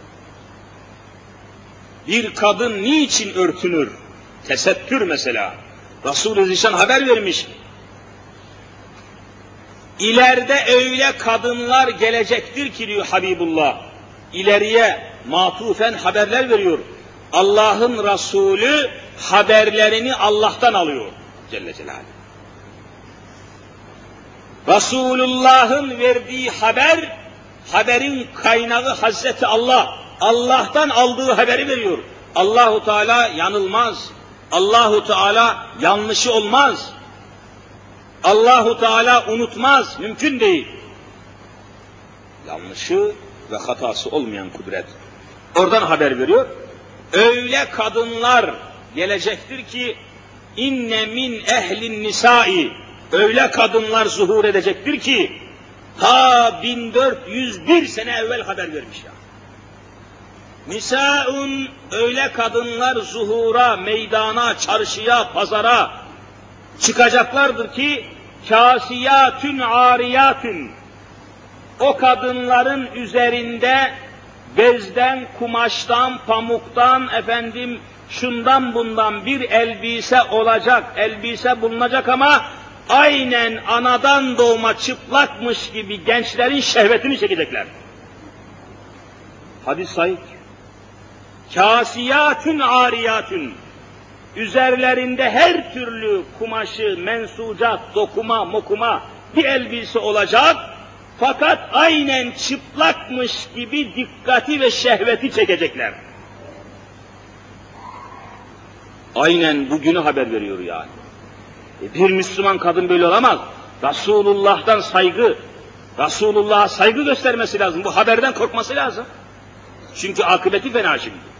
Bir kadın niçin örtünür? Tesettür mesela. Resul-i Zişan haber vermiş. İleride öyle kadınlar gelecektir ki diyor Habibullah. İleriye matufen haberler veriyor. Allah'ın Resulü haberlerini Allah'tan alıyor Celle Celaluhu. Resulullah'ın verdiği haber, haberin kaynağı Hazreti Allah. Allah'tan aldığı haberi veriyor. Allahu Teala yanılmaz. Allahu Teala yanlışı olmaz. Allahu Teala unutmaz. Mümkün değil. Yanlışı ve hatası olmayan kudret. Oradan haber veriyor. Öyle kadınlar gelecektir ki inne min ehlin nisai, öyle kadınlar zuhur edecektir ki ta 1401 sene evvel haber vermiş ya. Nisaun, öyle kadınlar zuhura, meydana, çarşıya, pazara çıkacaklardır ki kâsiyâtün âriyâtün, o kadınların üzerinde bezden, kumaştan, pamuktan, şundan bundan bir elbise olacak, elbise bulunacak ama aynen anadan doğma çıplakmış gibi gençlerin şehvetini çekecekler. Hadis sahih. Kâsiyâtün âriyâtün, üzerlerinde her türlü kumaşı, mensucat, dokuma, mokuma bir elbise olacak, fakat aynen çıplakmış gibi dikkati ve şehveti çekecekler. Aynen bugünü haber veriyor yani. Bir Müslüman kadın böyle olamaz. Resulullah'tan saygı, Resulullah'a saygı göstermesi lazım. Bu haberden korkması lazım. Çünkü akıbeti fena şimdi.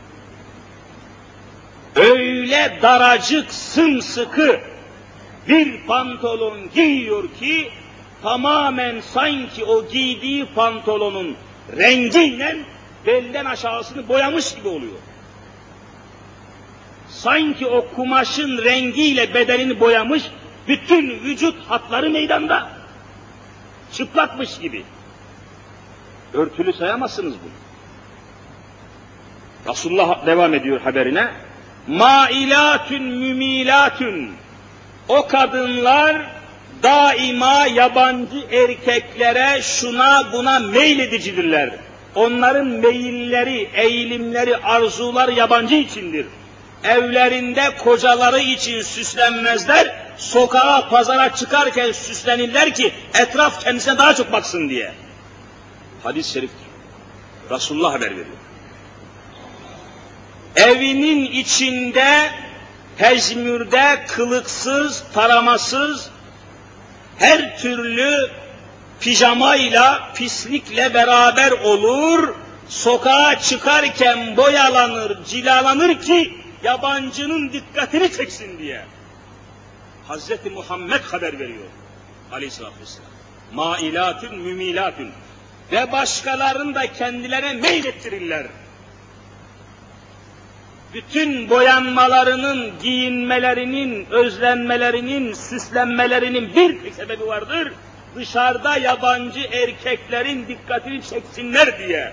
Öyle daracık, sımsıkı bir pantolon giyiyor ki tamamen sanki o giydiği pantolonun rengiyle belden aşağısını boyamış gibi oluyor. Sanki o kumaşın rengiyle bedenini boyamış, bütün vücut hatları meydanda. Çıplakmış gibi. Örtülü sayamazsınız bunu. Resulullah devam ediyor haberine. Mailatün mümilatün. O kadınlar daima yabancı erkeklere şuna buna meyledicidirler. Onların meyilleri, eğilimleri, arzular yabancı içindir. Evlerinde kocaları için süslenmezler, sokağa, pazara çıkarken süslenirler ki etraf kendisine daha çok baksın diye. Hadis-i şeriftir. Resulullah haber veriyor. Evinin içinde pejmürde, kılıksız, taramasız, her türlü pijamayla, pislikle beraber olur, sokağa çıkarken boyalanır, cilalanır ki yabancının dikkatini çeksin diye. Hazreti Muhammed haber veriyor aleyhissalatü vesselam. Mailatün mümilatün. Ve başkalarını da kendilerine meylettirirler. Bütün boyanmalarının, giyinmelerinin, özlenmelerinin, süslenmelerinin bir tek sebebi vardır. Dışarıda yabancı erkeklerin dikkatini çeksinler diye.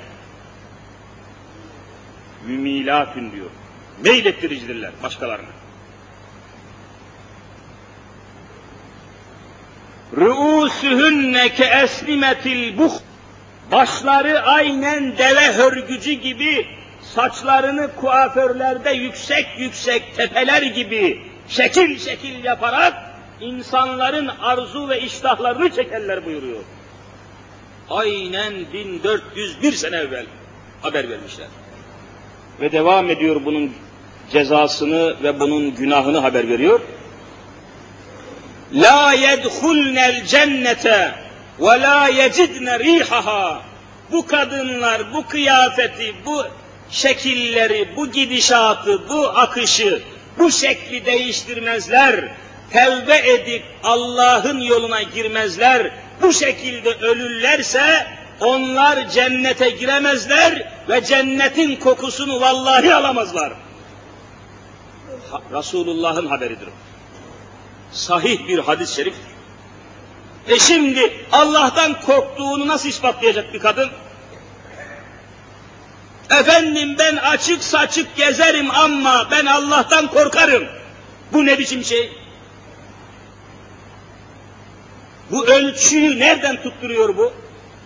Mümilatün diyor. Meylettiricidirler başkalarına. Rüûsühünne keeslimetil buh. Başları aynen deve hörgücü gibi, saçlarını kuaförlerde yüksek yüksek tepeler gibi şekil şekil yaparak insanların arzu ve iştahlarını çekerler buyuruyor. Aynen 1401 sene evvel haber vermişler. Ve devam ediyor bunun cezasını ve bunun günahını haber veriyor. La yedhulnel cennete ve la yecidne rihaha. Bu kadınlar bu kıyafeti, bu şekilleri, bu gidişatı, bu akışı, bu şekli değiştirmezler. Tevbe edip Allah'ın yoluna girmezler. Bu şekilde ölürlerse onlar cennete giremezler ve cennetin kokusunu vallahi alamazlar. Resulullah'ın haberidir. Sahih bir hadis-i şeriftir. Şimdi Allah'tan korktuğunu nasıl ispatlayacak bir kadın? Efendim ben açık saçık gezerim ama ben Allah'tan korkarım. Bu ne biçim şey? Bu ölçüyü nereden tutturuyor bu?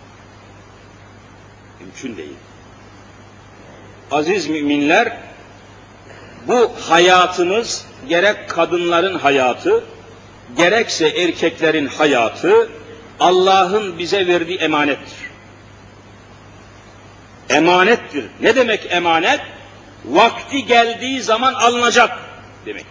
Mümkün değil. Aziz müminler, bu hayatımız gerek kadınların hayatı, gerekse erkeklerin hayatı Allah'ın bize verdiği emanettir. Emanettir. Ne demek emanet? Vakti geldiği zaman alınacak demektir.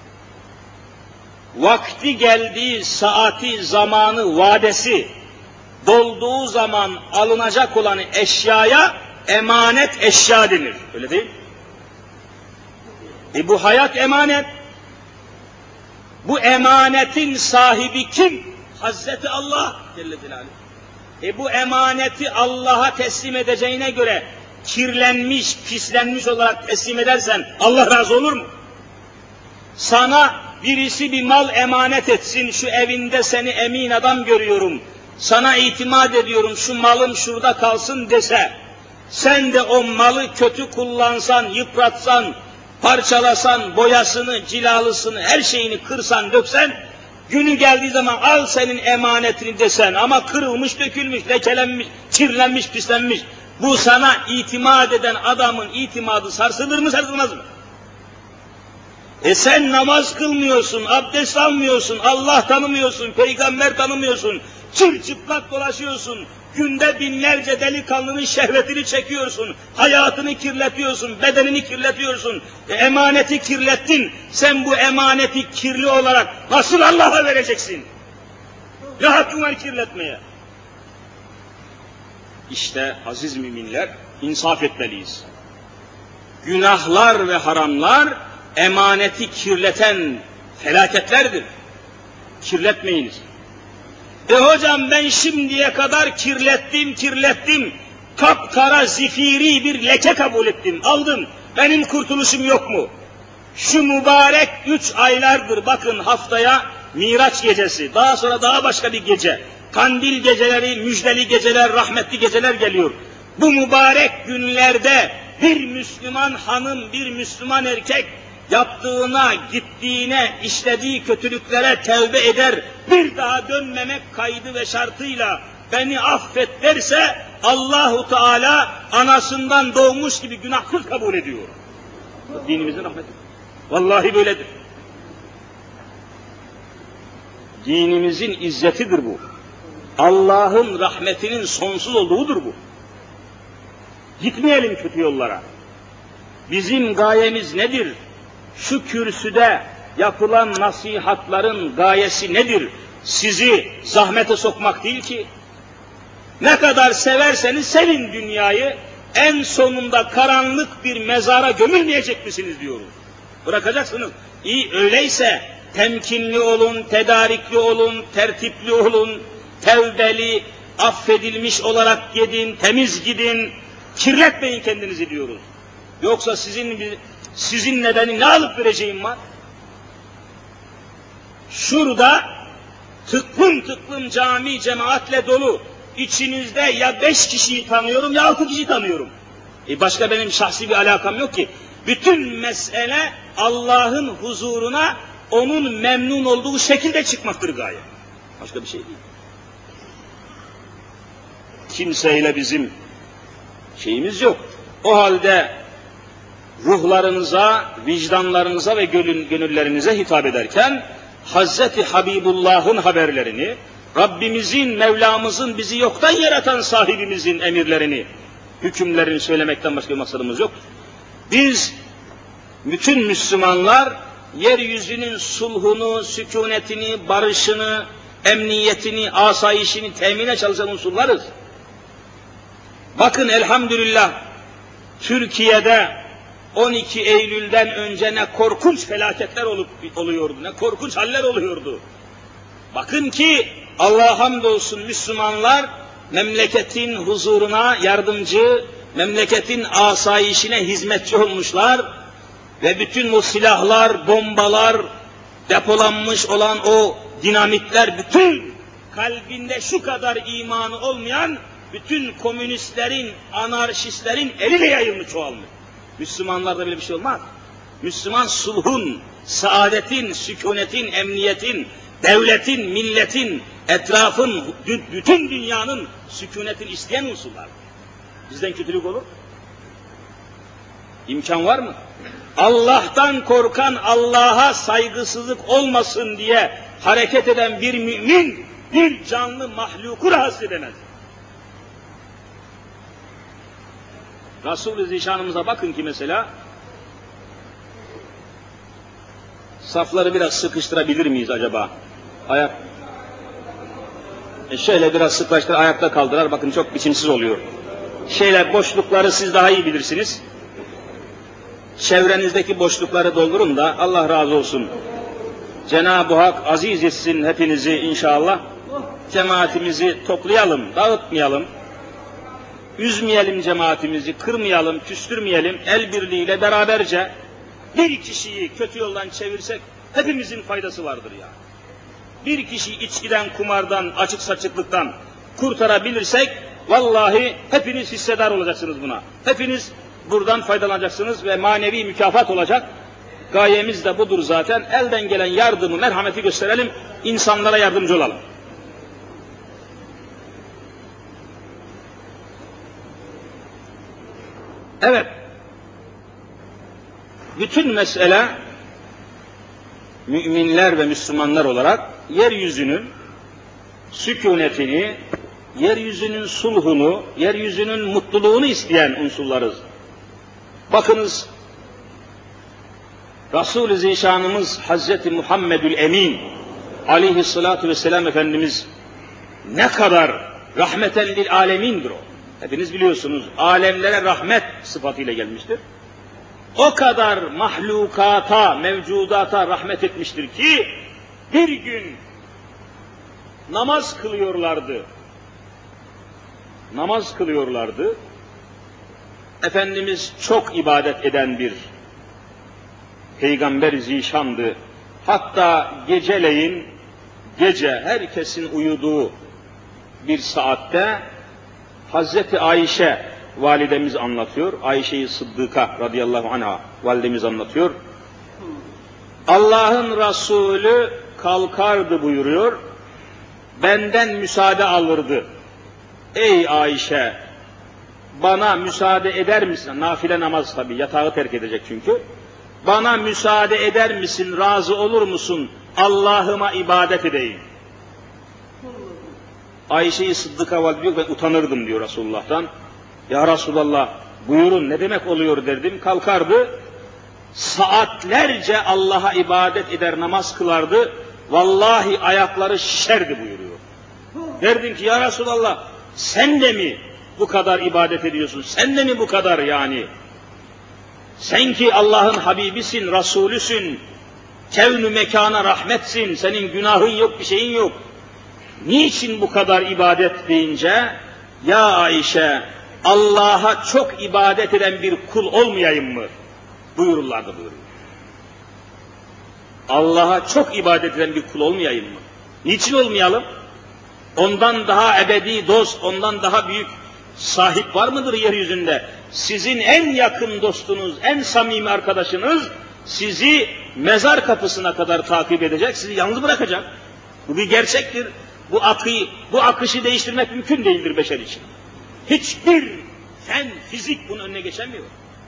Vakti geldiği saati, zamanı, vadesi dolduğu zaman alınacak olan eşyaya emanet eşya denir. Öyle değil mi? Bu hayat emanet. Bu emanetin sahibi kim? Hazreti Allah Celle Celaluhu. Bu emaneti Allah'a teslim edeceğine göre kirlenmiş, pislenmiş olarak teslim edersen Allah razı olur mu? Sana birisi bir mal emanet etsin, şu evinde seni emin adam görüyorum, sana itimat ediyorum, şu malım şurada kalsın dese, sen de o malı kötü kullansan, yıpratsan, parçalasan, boyasını, cilalısını, her şeyini kırsan, döksen, günü geldiği zaman al senin emanetini desen ama kırılmış, dökülmüş, lekelenmiş, kirlenmiş, pislenmiş. Bu sana itimat eden adamın itimadı sarsılır mı, sarsılmaz mı? Sen namaz kılmıyorsun, abdest almıyorsun, Allah tanımıyorsun, peygamber tanımıyorsun, çırçıplak dolaşıyorsun, günde binlerce delikanlının şehvetini çekiyorsun, hayatını kirletiyorsun, bedenini kirletiyorsun, emaneti kirlettin, sen bu emaneti kirli olarak nasıl Allah'a vereceksin? Ne hakkın var kirletmeye? İşte aziz müminler, insaf etmeliyiz. Günahlar ve haramlar, emaneti kirleten felaketlerdir. Kirletmeyiniz. Hocam ben şimdiye kadar kirlettim, kapkara zifiri bir leke kabul ettim, aldım, benim kurtuluşum yok mu? Şu mübarek 3 aylardır, bakın haftaya Miraç gecesi, daha sonra daha başka bir gece, kandil geceleri, müjdeli geceler, rahmetli geceler geliyor. Bu mübarek günlerde bir Müslüman hanım, bir Müslüman erkek, yaptığına, gittiğine, işlediği kötülüklere tevbe eder, bir daha dönmemek kaydı ve şartıyla beni affet derse, Allahu Teala anasından doğmuş gibi günahsız kabul ediyor. Dinimizin rahmeti. Vallahi böyledir. Dinimizin izzetidir bu. Allah'ın rahmetinin sonsuz olduğudur bu. Gitmeyelim kötü yollara. Bizim gayemiz nedir? Şu kürsüde yapılan nasihatların gayesi nedir? Sizi zahmete sokmak değil ki. Ne kadar severseniz sevin dünyayı, en sonunda karanlık bir mezara gömülmeyecek misiniz diyoruz. Bırakacaksınız. İyi öyleyse temkinli olun, tedarikli olun, tertipli olun, tevbeli, affedilmiş olarak gidin, temiz gidin, kirletmeyin kendinizi diyoruz. Yoksa sizinle beni ne alıp vereceğim var? Şurada tıklım cami cemaatle dolu. İçinizde ya 5 kişiyi tanıyorum ya 6 kişi tanıyorum. Başka benim şahsi bir alakam yok ki. Bütün mesele Allah'ın huzuruna onun memnun olduğu şekilde çıkmaktır gaye. Başka bir şey değil. Kimseyle bizim şeyimiz yok. O halde ruhlarınıza, vicdanlarınıza ve gönüllerinize hitap ederken Hazreti Habibullah'ın haberlerini, Rabbimizin, Mevlamızın, bizi yoktan yaratan sahibimizin emirlerini, hükümlerini söylemekten başka bir maksadımız yok. Biz, bütün Müslümanlar, yeryüzünün sulhunu, sükunetini, barışını, emniyetini, asayişini temine çalışan unsurlarız. Bakın elhamdülillah, Türkiye'de 12 Eylül'den önce ne korkunç felaketler oluyordu, ne korkunç haller oluyordu. Bakın ki Allah'a hamdolsun Müslümanlar memleketin huzuruna yardımcı, memleketin asayişine hizmetçi olmuşlar ve bütün o silahlar, bombalar, depolanmış olan o dinamitler, bütün kalbinde şu kadar imanı olmayan bütün komünistlerin, anarşistlerin eliyle yayılmış, çoğalmış. Müslümanlarda böyle bir şey olmaz. Müslüman sulhun, saadetin, sükunetin, emniyetin, devletin, milletin, etrafın, bütün dünyanın sükunetin isteyen unsurlar. Bizden kötülük olur. İmkan var mı? Allah'tan korkan, Allah'a saygısızlık olmasın diye hareket eden bir mümin, bir canlı mahluku rahatsız edemez. Resul-i Zişanımıza bakın ki mesela, safları biraz sıkıştırabilir miyiz acaba? Şöyle biraz sıklaştır, ayakta kaldırar, bakın çok biçimsiz oluyor. Boşlukları siz daha iyi bilirsiniz. çevrenizdeki boşlukları doldurun da Allah razı olsun. Cenab-ı Hak aziz etsin hepinizi inşallah. Cemaatimizi toplayalım, dağıtmayalım. Üzmeyelim cemaatimizi, kırmayalım, küstürmeyelim. El birliğiyle beraberce bir kişiyi kötü yoldan çevirsek hepimizin faydası vardır yani. Bir kişi içkiden, kumardan, açık saçıklıktan kurtarabilirsek vallahi hepiniz hissedar olacaksınız buna. Hepiniz buradan faydalanacaksınız ve manevi mükafat olacak. Gayemiz de budur zaten. Elden gelen yardımı, merhameti gösterelim, insanlara yardımcı olalım. Evet, bütün mesele müminler ve Müslümanlar olarak yeryüzünün sükunetini, yeryüzünün sulhunu, yeryüzünün mutluluğunu isteyen unsurlarız. Bakınız, Resul-i Zişanımız Hazreti Muhammedül Emin aleyhissalatu vesselam Efendimiz ne kadar rahmeten lil alemindir o. Hepiniz biliyorsunuz, alemlere rahmet sıfatıyla gelmiştir. O kadar mahlukata, mevcudata rahmet etmiştir ki bir gün namaz kılıyorlardı. Namaz kılıyorlardı. Efendimiz çok ibadet eden bir Peygamber-i Zişan'dı. Hatta geceleyin, gece herkesin uyuduğu bir saatte Hazreti Ayşe validemiz anlatıyor. Ayşe-i Sıddıka radıyallahu anha validemiz anlatıyor. Allah'ın Resulü kalkardı buyuruyor. Benden müsaade alırdı. Ey Ayşe, bana müsaade eder misin? Nafile namaz tabii, yatağı terk edecek çünkü. Bana müsaade eder misin, razı olur musun? Allah'ıma ibadet edeyim. Ayşe-i Sıddıka valide diyor, ben utanırdım diyor Resulullah'tan. Ya Resulallah, buyurun ne demek oluyor derdim. Kalkardı, saatlerce Allah'a ibadet eder, namaz kılardı. Vallahi ayakları şişerdi buyuruyor. Derdim ki ya Resulallah, sen de mi bu kadar ibadet ediyorsun? Sen de mi bu kadar yani? Sen ki Allah'ın Habibisin, Resulüsün, kevn-ü mekana rahmetsin, senin günahın yok, bir şeyin yok. Niçin bu kadar ibadet deyince, ya Ayşe, Allah'a çok ibadet eden bir kul olmayayım mı? Buyururlardı buyuruyor. Allah'a çok ibadet eden bir kul olmayayım mı? Niçin olmayalım? Ondan daha ebedi dost, ondan daha büyük sahip var mıdır yeryüzünde? Sizin en yakın dostunuz, en samimi arkadaşınız sizi mezar kapısına kadar takip edecek, sizi yalnız bırakacak. Bu bir gerçektir. Bu akışı değiştirmek mümkün değildir beşer için. Hiçbir fen, fizik bunun önüne geçemiyor.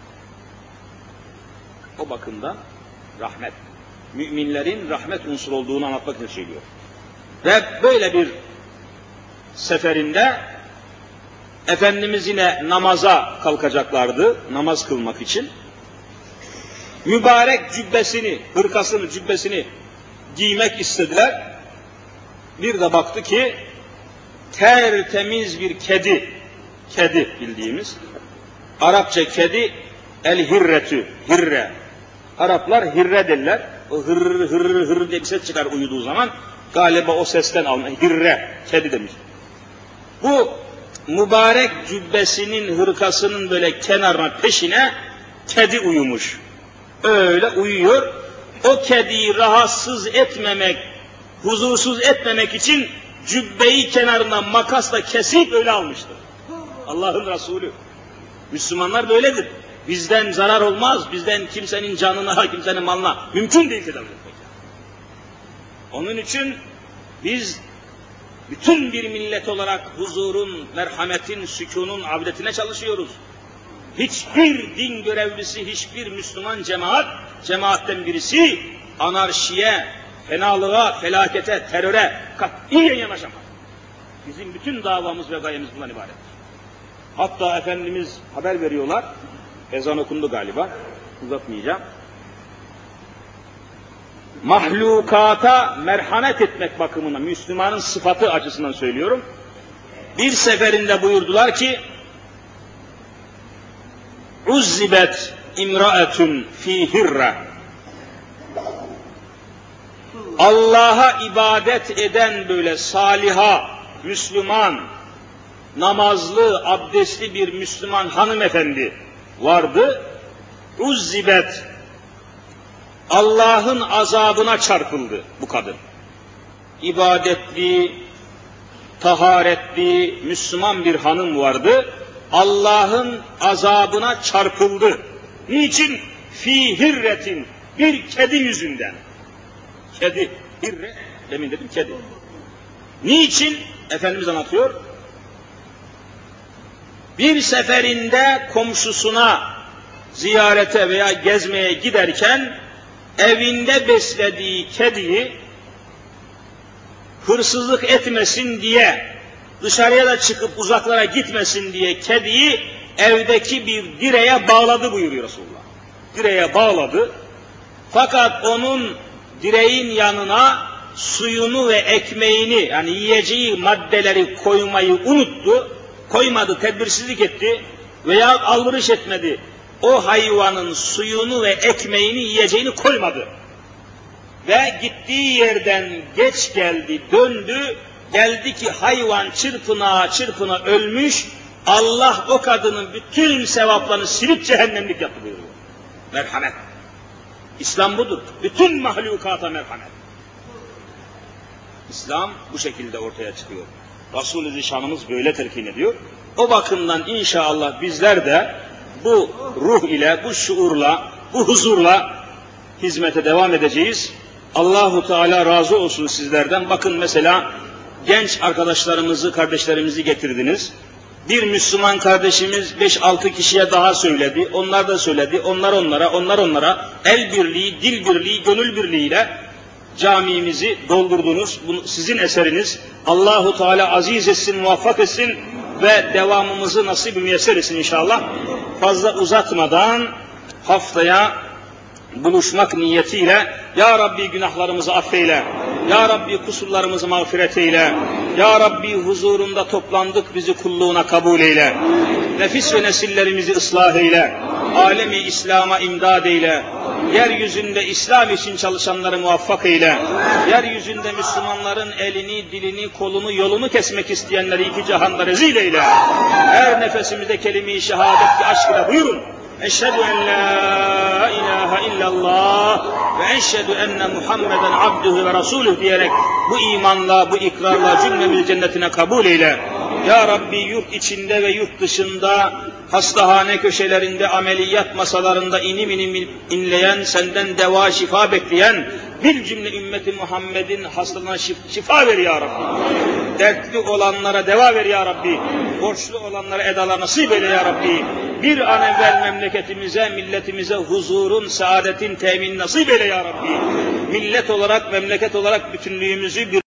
O bakımdan rahmet, müminlerin rahmet unsuru olduğunu anlatmak için söylüyor. Ve böyle bir seferinde Efendimiz yine namaza kalkacaklardı, namaz kılmak için. Mübarek cübbesini, hırkasını, cübbesini giymek istediler. Bir de baktı ki tertemiz bir kedi bildiğimiz, Arapça kedi el-hirretü, hirre. Araplar hirre derler, o hırr hırr hırr diye bir ses çıkar uyuduğu zaman, galiba o sesten alma, hirre, kedi demiş. Bu mübarek cübbesinin, hırkasının böyle kenarına, peşine kedi uyumuş. Öyle uyuyor, o kediyi rahatsız etmemek, huzursuz etmemek için cübbeyi kenarından makasla kesip öyle almıştır. Allah'ın Resulü. Müslümanlar böyledir. Bizden zarar olmaz, bizden kimsenin canına, kimsenin malına mümkün değil tedavi etmek. Onun için biz bütün bir millet olarak huzurun, merhametin, sükunun abdetine çalışıyoruz. Hiçbir din görevlisi, hiçbir Müslüman cemaatten birisi anarşiye, fenalığa, felakete, teröre katiyen yanaşamaz. Bizim bütün davamız ve gayemiz bundan ibarettir. Hatta Efendimiz haber veriyorlar, ezan okundu galiba, uzatmayacağım. Mahlukata merhamet etmek bakımından, Müslümanın sıfatı açısından söylüyorum. Bir seferinde buyurdular ki, uzzibet imraetun fi hirre. Allah'a ibadet eden böyle saliha, Müslüman, namazlı, abdestli bir Müslüman hanımefendi vardı. Uzzibet, Allah'ın azabına çarpıldı bu kadın. İbadetli, taharetli, Müslüman bir hanım vardı. Allah'ın azabına çarpıldı. Niçin? Fî hirretin, bir kedi yüzünden. Kedi, hirre, demin dedim kedi. Niçin? Efendimiz anlatıyor. Bir seferinde komşusuna ziyarete veya gezmeye giderken evinde beslediği kediyi hırsızlık etmesin diye, dışarıya da çıkıp uzaklara gitmesin diye kediyi evdeki bir direğe bağladı buyuruyor Resulullah. Direğe bağladı. Fakat onun direğin yanına suyunu ve ekmeğini, yani yiyeceği maddeleri koymayı unuttu. Koymadı, tedbirsizlik etti veya alvırış etmedi. O hayvanın suyunu ve ekmeğini, yiyeceğini koymadı. Ve gittiği yerden geç geldi, döndü, geldi ki hayvan çırpına çırpına ölmüş, Allah o kadının bütün sevaplarını silip cehennemlik yaptı buyuruyor. Merhamet. İslam budur. Bütün mahlukata merhamet. İslam bu şekilde ortaya çıkıyor. Resul-i Zişanımız böyle telkin ediyor. O bakımdan inşallah bizler de bu ruh ile, bu şuurla, bu huzurla hizmete devam edeceğiz. Allahu Teala razı olsun sizlerden. Bakın mesela genç arkadaşlarımızı, kardeşlerimizi getirdiniz. Bir Müslüman kardeşimiz 5-6 kişiye daha söyledi. Onlar da söyledi. Onlar onlara el birliği, dil birliği, gönül birliğiyle camimizi doldurdunuz. Bu sizin eseriniz. Allahu Teala aziz etsin, muvaffak etsin ve devamımızı nasip-i müyesser etsin inşallah. Fazla uzatmadan haftaya buluşmak niyetiyle Ya Rabbi günahlarımızı affeyle, Ya Rabbi kusurlarımızı mağfiret eyle, Ya Rabbi huzurunda toplandık bizi kulluğuna kabul eyle, nefis ve nesillerimizi ıslah eyle, alemi İslam'a imdad eyle, yeryüzünde İslam için çalışanları muvaffak eyle, yeryüzünde Müslümanların elini, dilini, kolunu, yolunu kesmek isteyenleri iki cihanda rezil eyle, her nefesimizde kelime-i şehadet aşk ile buyurun. Eşhedü en la ilahe illallah ve eşhedü enne Muhammeden abduhu ve rasuluh diyerek bu imanla, bu ikrarla cümlemizi cennetine kabul eyle. Ya Rabbi yurt içinde ve yurt dışında, hastahane köşelerinde, ameliyat masalarında inim inim inleyen, senden deva şifa bekleyen bir cümle ümmeti Muhammed'in hastalığına şifa ver Ya Rabbi. Dertli olanlara deva ver Ya Rabbi. Borçlu olanlara edalar nasip eyle Ya Rabbi. Bir an evvel memleketimize, milletimize huzurun, saadetin temin nasip eyle Ya Rabbi. Millet olarak, memleket olarak bütünlüğümüzü bir